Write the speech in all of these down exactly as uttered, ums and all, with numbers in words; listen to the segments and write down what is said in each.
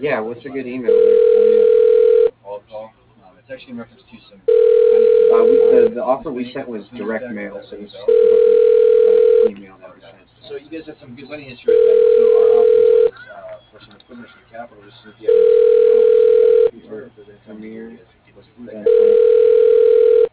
Yeah, what's a good email there for you? Call call. Um, it's actually in reference to some. Uh, we, the, the offer we sent was direct mail, so this wasn't uh, email that we sent. So you guys had some good lending history with them. So our offer was uh, for some equipment, some capital, just so if you have any, you know, if there's any time you guys keep us in that.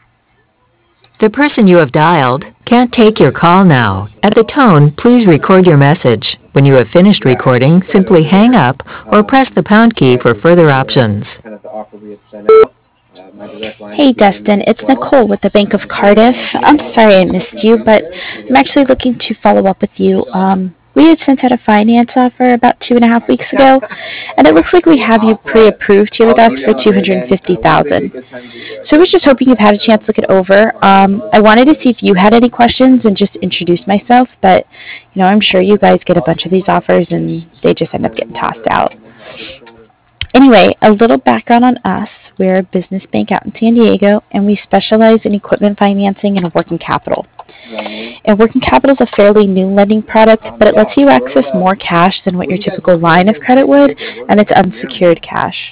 The person you have dialed can't take your call now. At the tone, please record your message. When you have finished recording, simply hang up or press the pound key for further options. Kind of the offer we had sent out. Uh, my direct line Hey is Dustin, it's Nicole with the Bank of Cardiff. I'm sorry I missed you, but I'm actually looking to follow up with you. Um, we had sent out a finance offer about two and a half weeks ago, and it looks like we have you pre-approved here with us for two hundred fifty thousand dollars. So I was just hoping you've had a chance to look it over. Um, I wanted to see if you had any questions and just introduce myself, but you know I'm sure you guys get a bunch of these offers and they just end up getting tossed out. Anyway, a little background on us. We're a business bank out in San Diego, and we specialize in equipment financing and working capital. And working capital is a fairly new lending product, but it lets you access more cash than what your typical line of credit would, and it's unsecured cash.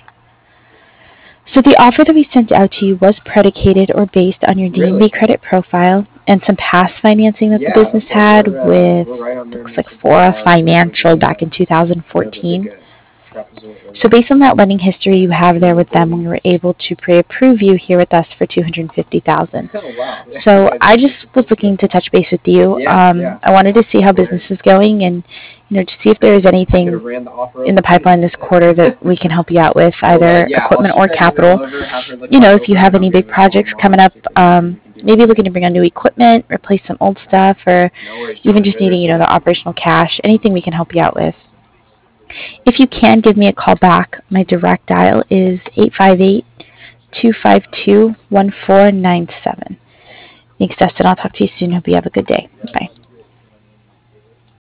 So the offer that we sent out to you was predicated or based on your D N B credit profile and some past financing that the business had with, looks like Fora Financial back in two thousand fourteen. So based on that lending history you have there with them, we were able to pre-approve you here with us for two hundred fifty thousand dollars. So I just was looking to touch base with you. Um, I wanted to see how business is going and you know to see if there is anything in the pipeline this quarter that we can help you out with, either equipment or capital. You know, if you have any big projects coming up, um, maybe looking to bring on new equipment, replace some old stuff, or even just needing you know the operational cash, anything we can help you out with. If you can, give me a call back. My direct dial is eight five eight, two five two, one four nine seven. Thanks, Dustin. I'll talk to you soon. Hope you have a good day. Bye.